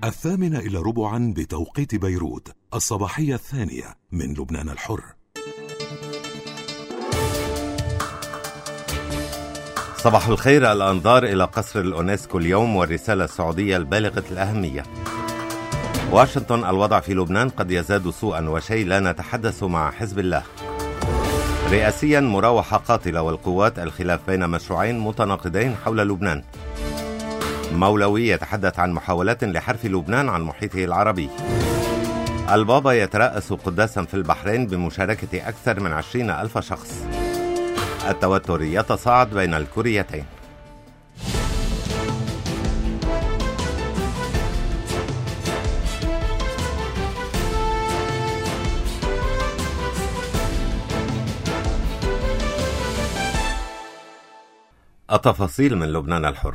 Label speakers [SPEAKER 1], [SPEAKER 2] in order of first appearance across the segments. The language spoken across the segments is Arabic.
[SPEAKER 1] 8:45 بتوقيت بيروت، الصباحية الثانية من لبنان الحر.
[SPEAKER 2] صباح الخير. الأنظار إلى قصر الأونسكو اليوم والرسالة السعودية البالغة الأهمية. واشنطن: الوضع في لبنان قد يزداد سوءا وشيء لا نتحدث مع حزب الله. رئاسيا: مراوحة قاتلة والقوات، الخلاف بين مشروعين متناقضين حول لبنان. مولوي يتحدث عن محاولات لحرف لبنان عن محيطه العربي. البابا يترأس قداسا في البحرين بمشاركة أكثر من 20,000 شخص. التوتر يتصاعد بين الكوريتين. التفاصيل من لبنان الحر.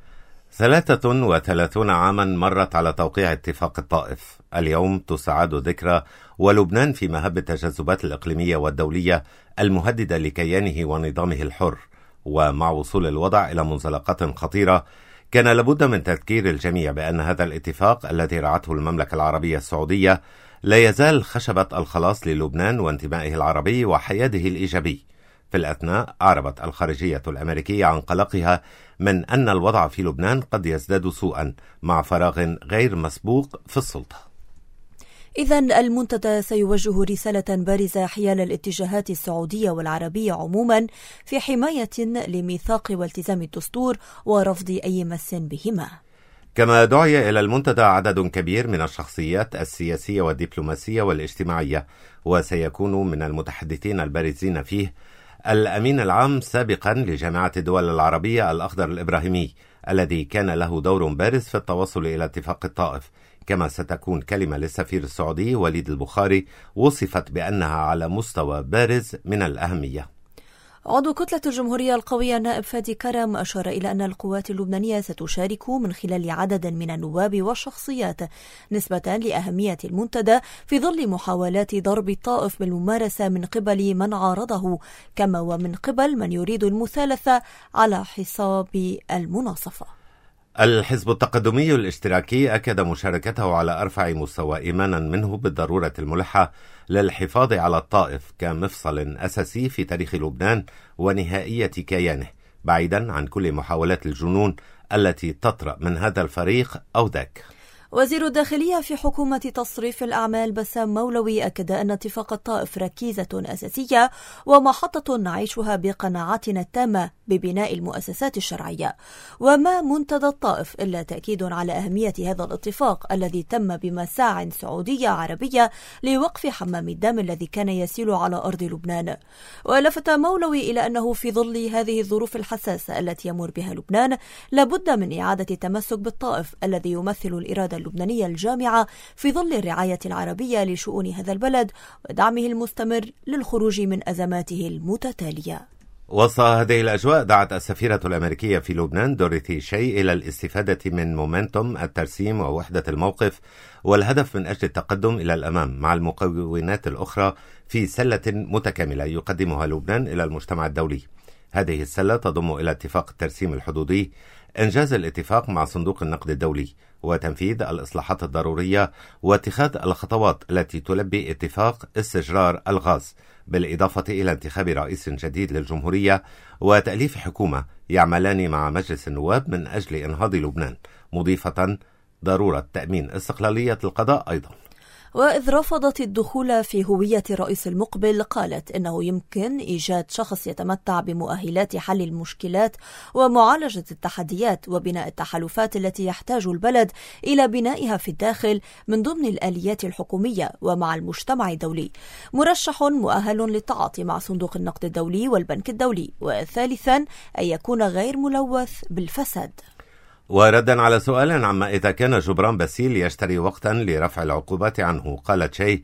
[SPEAKER 2] 33 عاما مرت على توقيع اتفاق الطائف. اليوم تسعد ذكرى ولبنان في مهب التجاذبات الإقليمية والدولية المهددة لكيانه ونظامه الحر. ومع وصول الوضع إلى منزلقات خطيرة، كان لابد من تذكير الجميع بأن هذا الاتفاق الذي رعته المملكة العربية السعودية لا يزال خشبة الخلاص للبنان وانتمائه العربي وحياده الإيجابي. في الأثناء أعربت الخارجية الأمريكية عن قلقها من أن الوضع في لبنان قد يزداد سوءا مع فراغ غير مسبوق في السلطة.
[SPEAKER 3] إذن المنتدى سيوجه رسالة بارزة حيال الاتجاهات السعودية والعربية عموما في حماية لميثاق والتزام الدستور ورفض أي مس بهما.
[SPEAKER 2] كما دعي إلى المنتدى عدد كبير من الشخصيات السياسية والدبلوماسية والاجتماعية، وسيكون من المتحدثين البارزين فيه الأمين العام سابقا لجامعة الدول العربية الأخضر الإبراهيمي، الذي كان له دور بارز في التوصل إلى اتفاق الطائف. كما ستكون كلمة للسفير السعودي وليد البخاري وصفت بأنها على مستوى بارز من الأهمية.
[SPEAKER 3] عضو كتلة الجمهورية القوية النائب فادي كرم أشار إلى أن القوات اللبنانية ستشارك من خلال عدد من النواب والشخصيات نسبة لأهمية المنتدى في ظل محاولات ضرب الطائف بالممارسة من قبل من عارضه، كما ومن قبل من يريد المثالثة على حساب المناصفة.
[SPEAKER 2] الحزب التقدمي الاشتراكي أكد مشاركته على أرفع مستوى إيمانا منه بالضرورة الملحة للحفاظ على الطائف كمفصل أساسي في تاريخ لبنان ونهائية كيانه، بعيدا عن كل محاولات الجنون التي تطرأ من هذا الفريق أو ذاك.
[SPEAKER 3] وزير الداخلية في حكومة تصريف الأعمال بسام مولوي أكد أن اتفاق الطائف ركيزة أساسية ومحطة نعيشها بقناعتنا التامة ببناء المؤسسات الشرعية. وما منتدى الطائف إلا تأكيد على أهمية هذا الاتفاق الذي تم بمساع سعودية عربية لوقف حمام الدم الذي كان يسيل على أرض لبنان. ولفت مولوي إلى أنه في ظل هذه الظروف الحساسة التي يمر بها لبنان لابد من إعادة التمسك بالطائف الذي يمثل الإرادة اللبنانية الجامعة في ظل الرعاية العربية لشؤون هذا البلد ودعمه المستمر للخروج من أزماته المتتالية.
[SPEAKER 2] وسط هذه الأجواء دعت السفيرة الأمريكية في لبنان دوريثي شي إلى الاستفادة من مومنتوم الترسيم ووحدة الموقف والهدف من أجل التقدم إلى الأمام مع المكونات الأخرى في سلة متكاملة يقدمها لبنان إلى المجتمع الدولي. هذه السلة تضم إلى اتفاق الترسيم الحدودي، إنجاز الاتفاق مع صندوق النقد الدولي، وتنفيذ الإصلاحات الضرورية واتخاذ الخطوات التي تلبي اتفاق استجرار الغاز، بالإضافة إلى انتخاب رئيس جديد للجمهورية وتأليف حكومة يعملان مع مجلس النواب من أجل إنهاض لبنان، مضيفة ضرورة تأمين استقلالية القضاء أيضا.
[SPEAKER 3] وإذ رفضت الدخول في هوية الرئيس المقبل، قالت إنه يمكن إيجاد شخص يتمتع بمؤهلات حل المشكلات ومعالجة التحديات وبناء التحالفات التي يحتاج البلد إلى بنائها في الداخل من ضمن الآليات الحكومية ومع المجتمع الدولي. مرشح مؤهل للتعاطي مع صندوق النقد الدولي والبنك الدولي. وثالثا أن يكون غير ملوث بالفساد.
[SPEAKER 2] وردا على سؤال عما إذا كان جبران باسيل يشتري وقتا لرفع العقوبات عنه، قالت شي: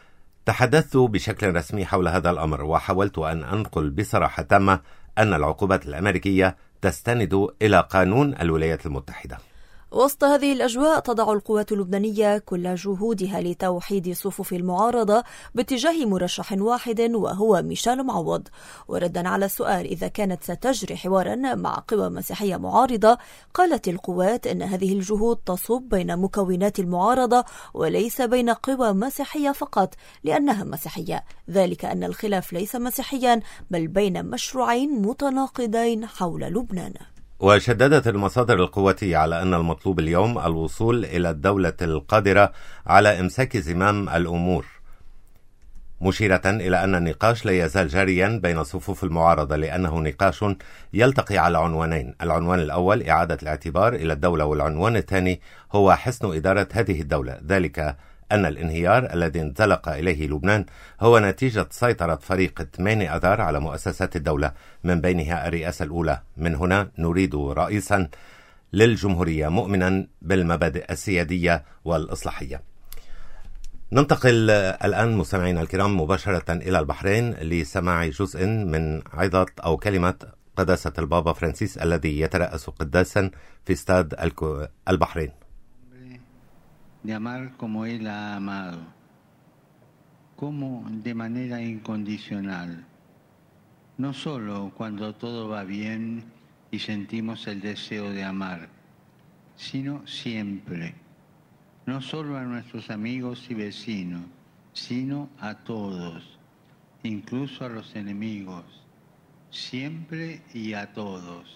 [SPEAKER 2] تحدثت بشكل رسمي حول هذا الأمر وحاولت أن أنقل بصراحة تامة أن العقوبات الأمريكية تستند إلى قانون الولايات المتحدة.
[SPEAKER 3] وسط هذه الأجواء تضع القوات اللبنانية كل جهودها لتوحيد صفوف المعارضة باتجاه مرشح واحد وهو ميشيل معوض. وردا على السؤال إذا كانت ستجري حوارا مع قوى مسيحية معارضة، قالت القوات أن هذه الجهود تصب بين مكونات المعارضة وليس بين قوى مسيحية فقط لأنها مسيحية، ذلك أن الخلاف ليس مسيحيا بل بين مشروعين متناقضين حول لبنان.
[SPEAKER 2] وشددت المصادر القواتية على أن المطلوب اليوم الوصول إلى الدولة القادرة على إمساك زمام الأمور، مشيرة إلى أن النقاش لا يزال جاريا بين صفوف المعارضة لأنه نقاش يلتقي على عنوانين. العنوان الأول إعادة الاعتبار إلى الدولة، والعنوان الثاني هو حسن إدارة هذه الدولة، ذلك أن الانهيار الذي انزلق إليه لبنان هو نتيجة سيطرة فريق 8 آذار على مؤسسات الدولة من بينها الرئاسة الأولى. من هنا نريد رئيسا للجمهورية مؤمنا بالمبادئ السيادية والإصلاحية. ننتقل الآن مستمعينا الكرام مباشرة إلى البحرين لسماع جزء من عظة أو كلمة قداسة البابا فرانسيس الذي يترأس قداسا في استاد البحرين.
[SPEAKER 4] De amar como Él ha amado, como de manera incondicional, no solo cuando todo va bien y sentimos el deseo de amar, sino siempre, no solo a nuestros amigos y vecinos, sino a todos, incluso a los enemigos, siempre y a todos.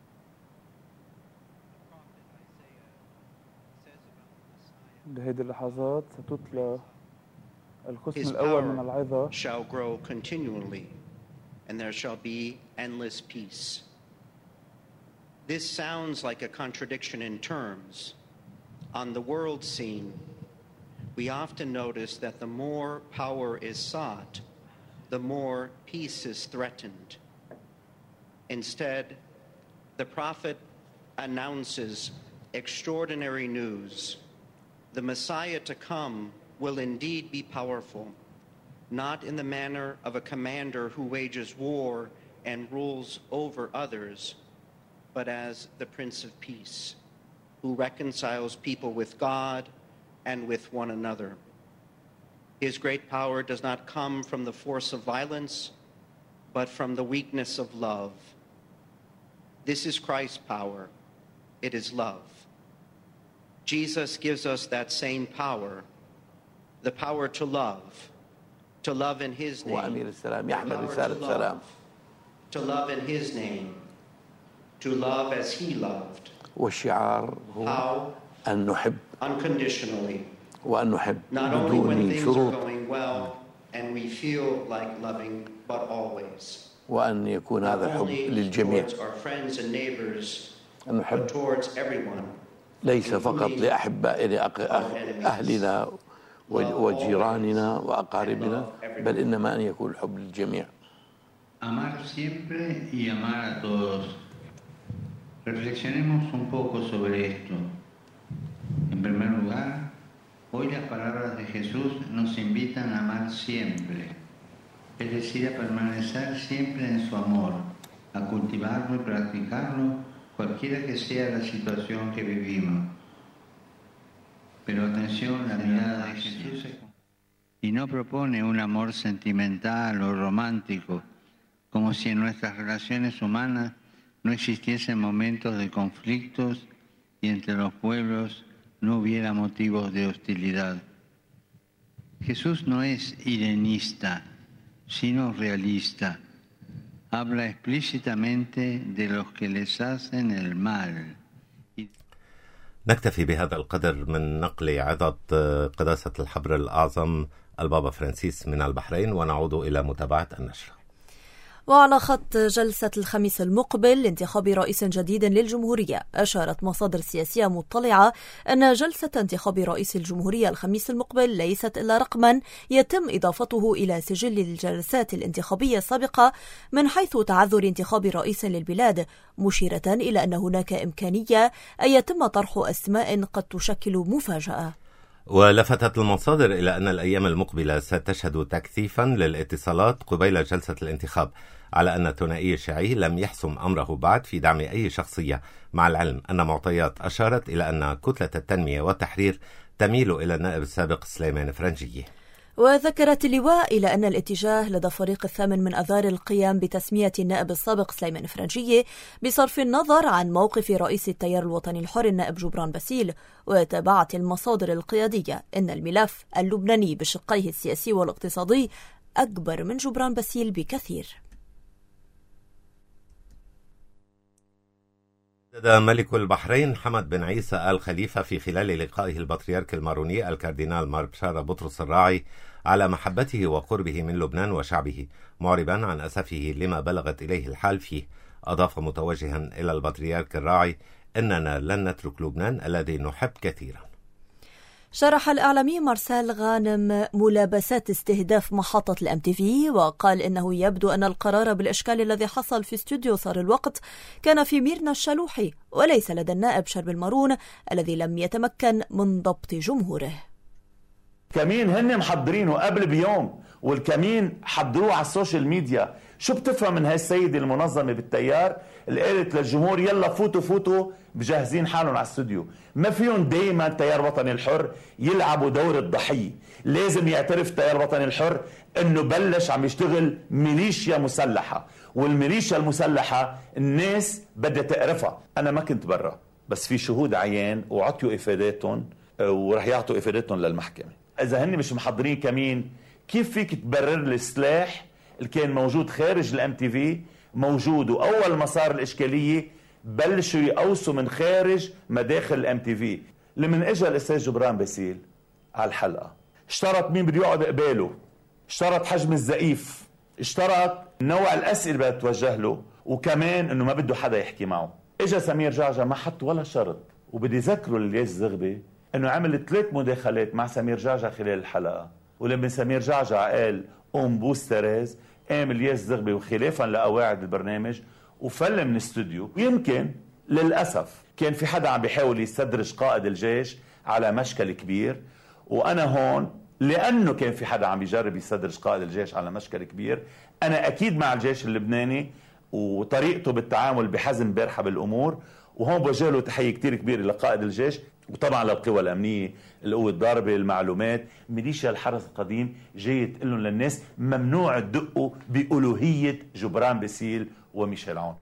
[SPEAKER 5] بهذه اللحظات ستتلى القسم الأول من العظة.
[SPEAKER 6] Shall grow continually, and there shall be endless peace. This sounds like a contradiction in terms. On the world scene, we often notice that the more power is sought, the more peace is threatened. Instead, the prophet announces extraordinary news. The Messiah to come will indeed be powerful, not in the manner of a commander who wages war and rules over others, but as the Prince of Peace, who reconciles people with God and with one another. His great power does not come from the force of violence, but from the weakness of love. This is Christ's power. It is love. Jesus gives us that same power, the power to love in His name, to love in His name, to love as He loved.
[SPEAKER 7] والشعار هو أن نحب
[SPEAKER 6] unconditionally,
[SPEAKER 7] وأن نحب
[SPEAKER 6] not only when
[SPEAKER 7] بدون
[SPEAKER 6] things are
[SPEAKER 7] شروط
[SPEAKER 6] going well and we feel like loving, but always.
[SPEAKER 7] وأن يكون هذا الحب
[SPEAKER 6] Not only
[SPEAKER 7] للجميع.
[SPEAKER 6] towards our friends and neighbors,
[SPEAKER 7] أن نحب
[SPEAKER 6] but towards everyone.
[SPEAKER 7] ليس فقط لأحبائنا أهلنا وجيراننا وأقاربنا، بل إنما أن يكون الحب للجميع.
[SPEAKER 4] Amar siempre y amar a todos. Reflexionemos un poco sobre esto. En primer lugar, hoy las palabras de Jesús nos invitan a amar siempre, es decir, a permanecer siempre en su amor, a cultivarlo y practicarlo, cualquiera que sea la situación que vivimos. Pero atención, la mirada de Jesús y no propone un amor sentimental o romántico, como si en nuestras relaciones humanas no existiesen momentos de conflictos y entre los pueblos no hubiera motivos de hostilidad. Jesús no es irenista, sino realista. Habla explícitamente de los que les hacen el mal.
[SPEAKER 2] نكتفي بهذا القدر من نقل عظة قداسة الحبر الأعظم البابا فرانسيس من البحرين، ونعود إلى متابعة النشرة.
[SPEAKER 3] وعلى خط جلسة الخميس المقبل لانتخاب رئيس جديد للجمهورية، أشارت مصادر سياسية مطلعة أن جلسة انتخاب رئيس الجمهورية الخميس المقبل ليست إلا رقما يتم إضافته إلى سجل الجلسات الانتخابية السابقة من حيث تعذر انتخاب رئيس للبلاد، مشيرة إلى أن هناك إمكانية أن يتم طرح أسماء قد تشكل مفاجأة.
[SPEAKER 2] ولفتت المصادر إلى أن الأيام المقبلة ستشهد تكثيفا للاتصالات قبيل جلسة الانتخاب، على أن الثنائي الشيعي لم يحسم أمره بعد في دعم أي شخصية، مع العلم أن معطيات أشارت إلى أن كتلة التنمية والتحرير تميل إلى النائب السابق سليمان فرنجية.
[SPEAKER 3] وذكرت اللواء إلى أن الاتجاه لدى فريق 8 من آذار القيام بتسمية النائب السابق سليمان فرنجية بصرف النظر عن موقف رئيس التيار الوطني الحر النائب جبران باسيل. وتابعت المصادر القيادية أن الملف اللبناني بشقيه السياسي والاقتصادي أكبر من جبران باسيل بكثير.
[SPEAKER 2] ملك البحرين حمد بن عيسى آل خليفة في خلال لقائه البطريرك الماروني الكاردينال مار بشارة بطرس الراعي على محبته وقربه من لبنان وشعبه، معربا عن أسفه لما بلغت إليه الحال فيه. أضاف متوجها إلى البطريرك الراعي: إننا لن نترك لبنان الذي نحب كثيرا.
[SPEAKER 3] شرح الإعلامي مارسيل غانم ملابسات استهداف محطة الMTV، وقال إنه يبدو أن القرار بالإشكال الذي حصل في استوديو صار الوقت كان في ميرنا الشلوحي وليس لدى النائب شرب المارون الذي لم يتمكن من ضبط جمهوره.
[SPEAKER 8] كمين هن محضرينه قبل بيوم، والكمين حضروه على السوشيال ميديا. شو بتفهم من هاي السيدة المنظمة بالتيار اللي قالت للجمهور يلا فوتوا بجهزين حالهم على الاستوديو؟ ما فيهم دايما التيار الوطني الحر يلعبوا دور الضحية. لازم يعترف التيار الوطني الحر انه بلش عم يشتغل ميليشيا مسلحة، والميليشيا المسلحة الناس بدها تعرفها. انا ما كنت برا، بس في شهود عيان وعطيوا افاداتهم ورح يعطوا افاداتهم للمحكمة. اذا هن مش محضرين كمين، كيف فيك تبرر السلاح اللي كان موجود خارج الMTV موجود؟ وأول ما صار الإشكالية بلشوا يقوسوا من خارج مداخل الMTV. لمن اجى الأستاذ جبران باسيل على الحلقة اشترط مين بده يقعد قباله، اشترط حجم الزقيف، اشترط نوع الأسئلة اللي بتوجه له، وكمان انه ما بده حدا يحكي معه. اجى سمير جعجع ما حط ولا شرط. وبدي ذكروا للياس الزغبي انه عمل 3 مداخلات مع سمير جعجع خلال الحلقة، ولما سمير جعجع قال قوم بوس تريز قام الياس الزغبي وخلافا لقواعد البرنامج وفل من الاستوديو. ويمكن للأسف كان في حدا عم بيحاول يستدرج قائد الجيش على مشكل كبير، وأنا هون لأنه كان في حدا عم بيجرب يستدرج قائد الجيش على مشكل كبير، أنا أكيد مع الجيش اللبناني وطريقته بالتعامل بحزم بيرحب الأمور. وهون بوجه له تحية كتير كبيرة لقائد الجيش، وطبعا للقوى الأمنية، القوة الضاربة، المعلومات، ميليشيا الحرس القديم جاي تقول لهم للناس ممنوع تدقوا بألوهية جبران باسيل وميشيل عون.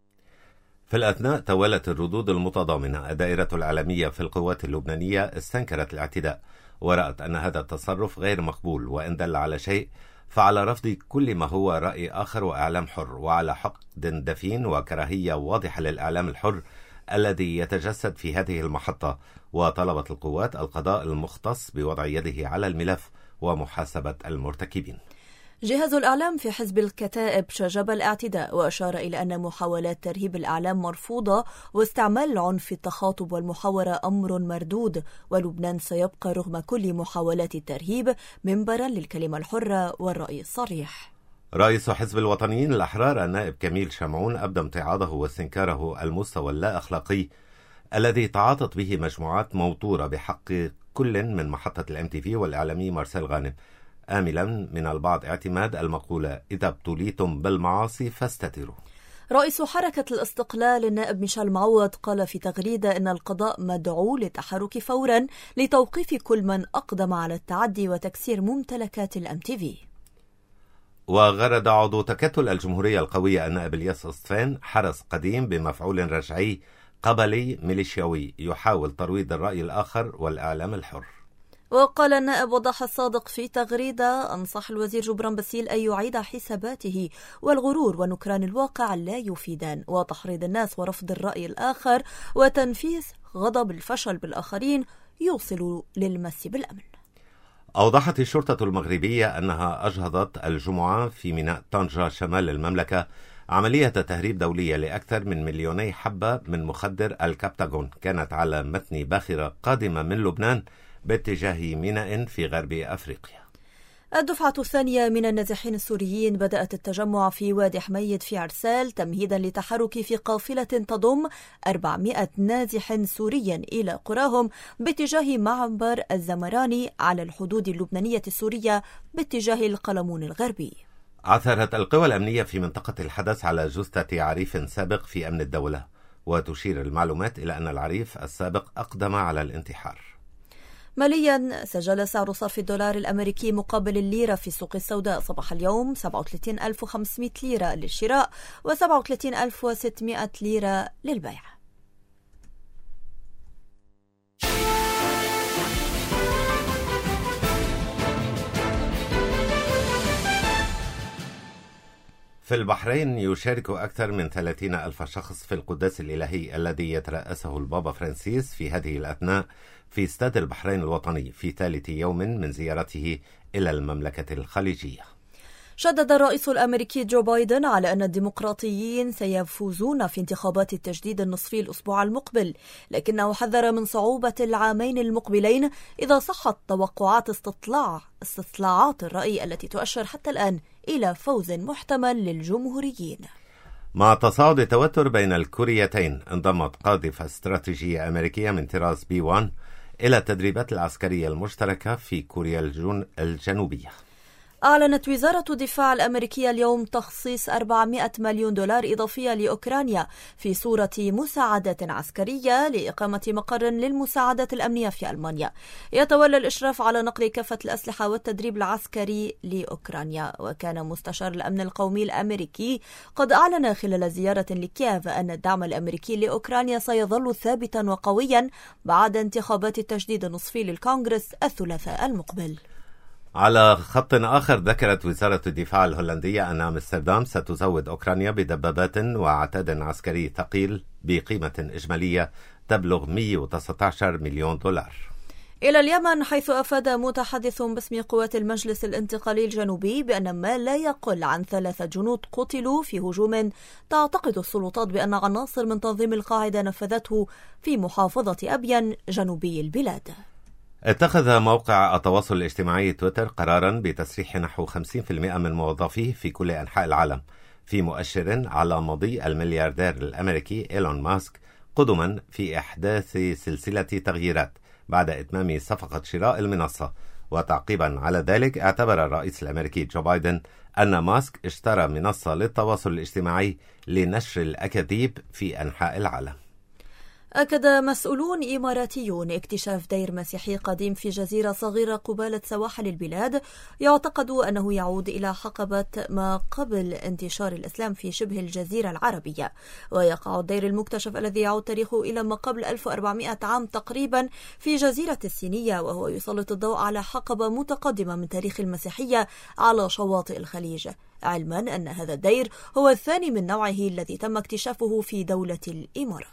[SPEAKER 2] في الأثناء توالت الردود المتضامنة. الدائرة الإعلامية في القوات اللبنانية استنكرت الاعتداء ورأت أن هذا التصرف غير مقبول، وإن دل على شيء فعلى رفض كل ما هو رأي آخر وإعلام حر، وعلى حقد دفين وكراهية واضحة للإعلام الحر الذي يتجسد في هذه المحطة. وطلبت القوات القضاء المختص بوضع يده على الملف ومحاسبة المرتكبين.
[SPEAKER 3] جهاز الإعلام في حزب الكتائب شجب الاعتداء وأشار إلى أن محاولات ترهيب الإعلام مرفوضة، واستعمال العنف، التخاطب والمحاورة أمر مردود، ولبنان سيبقى رغم كل محاولات الترهيب منبرا للكلمة الحرة والرأي الصريح.
[SPEAKER 2] رئيس حزب الوطنيين الأحرار النائب كميل شمعون أبدى امتعاضه واستنكاره المستوى اللا أخلاقي الذي تعاطت به مجموعات موتورة بحق كل من محطة الMTV والإعلامي مارسيل غانم، آملا من البعض اعتماد المقولة إذا ابتليتم بالمعاصي فاستتروا.
[SPEAKER 3] رئيس حركة الاستقلال النائب ميشيل معوض قال في تغريدة إن القضاء مدعو للتحرك فورا لتوقيف كل من أقدم على التعدي وتكسير ممتلكات الMTV.
[SPEAKER 2] وغرد عضو تكتل الجمهورية القوية النائب الياس أصطفان حرس قديم بمفعول رجعي قبلي ميليشياوي يحاول ترويض الرأي الآخر والإعلام الحر.
[SPEAKER 3] وقال النائب وضح الصادق في تغريدة أنصح الوزير جبران باسيل أن يعيد حساباته، والغرور ونكران الواقع لا يفيدان، وتحريض الناس ورفض الرأي الآخر وتنفيس غضب الفشل بالآخرين يوصل للمس بالأمن.
[SPEAKER 2] أوضحت الشرطة المغربية أنها أجهضت الجمعة في ميناء طنجة شمال المملكة عملية تهريب دولية لأكثر من 2,000,000 حبة من مخدر الكابتاغون كانت على متن باخرة قادمة من لبنان باتجاه ميناء في غرب أفريقيا.
[SPEAKER 3] الدفعة الثانية من النازحين السوريين بدأت التجمع في وادي حميد في عرسال تمهيدا للتحرك في قافلة تضم 400 نازح سوري إلى قراهم باتجاه معبر الزمراني على الحدود اللبنانية السورية باتجاه القلمون الغربي.
[SPEAKER 2] عثرت القوى الأمنية في منطقة الحدث على جثة عريف سابق في أمن الدولة، وتشير المعلومات إلى أن العريف السابق أقدم على الانتحار.
[SPEAKER 3] ماليا، سجل سعر صرف الدولار الأمريكي مقابل الليرة في السوق السوداء صباح اليوم 37,500 ليرة للشراء و37,600 ليرة للبيع.
[SPEAKER 2] في البحرين يشارك أكثر من 30,000 شخص في القداس الإلهي الذي يترأسه البابا فرانسيس في هذه الأثناء في استاد البحرين الوطني في ثالث يوم من زيارته إلى المملكة الخليجية.
[SPEAKER 3] شدد الرئيس الأمريكي جو بايدن على أن الديمقراطيين سيفوزون في انتخابات التجديد النصفي الأسبوع المقبل، لكنه حذر من صعوبة العامين المقبلين إذا صحت توقعات استطلاعات الرأي التي تؤشر حتى الآن إلى فوز محتمل للجمهوريين.
[SPEAKER 2] مع تصاعد التوتر بين الكوريتين، انضمت قاذفة استراتيجية أمريكية من طراز B-1 إلى التدريبات العسكرية المشتركة في كوريا الجنوبية.
[SPEAKER 3] أعلنت وزارة الدفاع الأمريكية اليوم تخصيص 400 مليون دولار إضافية لأوكرانيا في صورة مساعدات عسكرية لإقامة مقر للمساعدات الأمنية في ألمانيا يتولى الإشراف على نقل كافة الأسلحة والتدريب العسكري لأوكرانيا. وكان مستشار الأمن القومي الأمريكي قد أعلن خلال زيارة لكييف أن الدعم الأمريكي لأوكرانيا سيظل ثابتا وقويا بعد انتخابات التجديد النصفي للكونغرس الثلاثاء المقبل.
[SPEAKER 2] على خط آخر، ذكرت وزارة الدفاع الهولندية أن أمستردام ستزود أوكرانيا بدبابات وعتاد عسكري ثقيل بقيمة إجمالية تبلغ 119 مليون دولار.
[SPEAKER 3] إلى اليمن، حيث أفاد متحدث باسم قوات المجلس الانتقالي الجنوبي بأن ما لا يقل عن 3 جنود قتلوا في هجوم تعتقد السلطات بأن عناصر من تنظيم القاعدة نفذته في محافظة أبين جنوبي البلاد.
[SPEAKER 2] اتخذ موقع التواصل الاجتماعي تويتر قرارا بتسريح نحو 50% من موظفيه في كل أنحاء العالم، في مؤشر على مضي الملياردير الأمريكي إيلون ماسك قدما في إحداث سلسلة تغييرات بعد إتمام صفقة شراء المنصة. وتعقيبا على ذلك، اعتبر الرئيس الأمريكي جو بايدن أن ماسك اشترى منصة للتواصل الاجتماعي لنشر الأكاذيب في أنحاء العالم.
[SPEAKER 3] أكد مسؤولون إماراتيون اكتشاف دير مسيحي قديم في جزيرة صغيرة قبالة سواحل البلاد يعتقد أنه يعود إلى حقبة ما قبل انتشار الإسلام في شبه الجزيرة العربية. ويقع الدير المكتشف الذي يعود تاريخه إلى ما قبل 1400 عام تقريبا في جزيرة السينية، وهو يسلط الضوء على حقبة متقدمة من تاريخ المسيحية على شواطئ الخليج، علما أن هذا الدير هو الثاني من نوعه الذي تم اكتشافه في دولة الإمارات.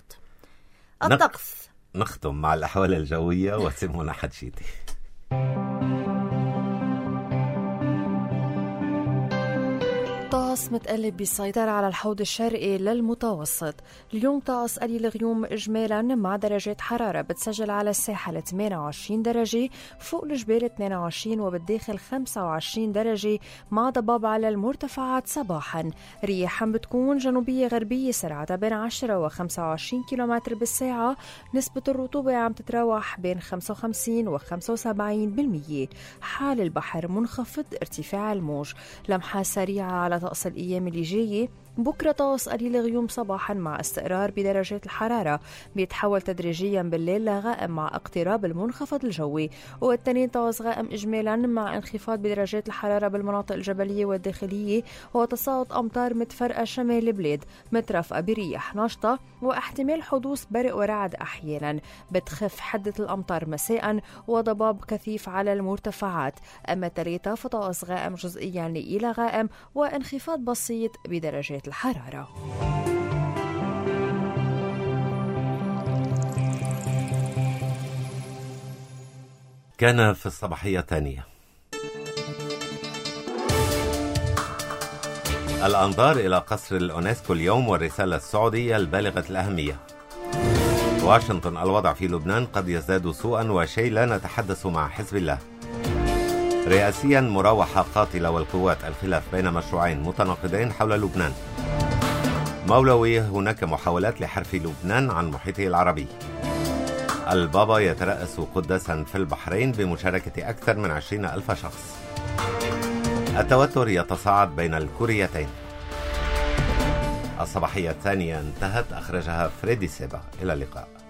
[SPEAKER 3] الطقس.
[SPEAKER 2] نختم مع الأحوال الجوية وسمونا حدشيتي.
[SPEAKER 9] طقس متقلب بيسيطر على الحوض الشرقي للمتوسط. اليوم طقس قليل غيوم إجمالا مع درجات حرارة بتسجل على الساحل 28 درجة، فوق الجبال 22 وبالداخل 25 درجة مع ضباب على المرتفعات صباحا. رياح بتكون جنوبية غربية سرعتها بين 10 و 25 كيلومتر بالساعة. نسبة الرطوبة عم تتراوح بين 55 و 75%. حال البحر منخفض، ارتفاع الموج. لمحة سريعة على طقس الأيام اللي جاية. بكرة طقس قليل غيوم صباحا مع استقرار بدرجات الحرارة، بيتحول تدريجيا بالليل لغائم مع اقتراب المنخفض الجوي. والتنين طقس غائم إجمالا مع انخفاض بدرجات الحرارة بالمناطق الجبلية والداخلية، وتساقط أمطار متفرقة شمال البلاد مترافقة برياح نشطة واحتمال حدوث برق ورعد أحيانا. بتخف حدة الأمطار مساء وضباب كثيف على المرتفعات. أما الثلاثة فطقس غائم جزئيا إلى غائم وانخفاض بسيط بدرجات الحرارة.
[SPEAKER 2] كان في الصباحية الثانية. الأنظار إلى قصر الأونسكو اليوم والرسالة السعودية البالغة الأهمية. واشنطن: الوضع في لبنان قد يزداد سوءا وشيء لا نتحدث مع حزب الله. رئاسيا مراوحة قاتلة والقوات، الخلاف بين مشروعين متناقضين حول لبنان. مولوي، هناك محاولات لحرف لبنان عن محيطه العربي. البابا يترأس قداسا في البحرين بمشاركة أكثر من 20,000 شخص. التوتر يتصاعد بين الكوريتين. الصباحية الثانية انتهت، أخرجها فريدي سيبا. إلى اللقاء.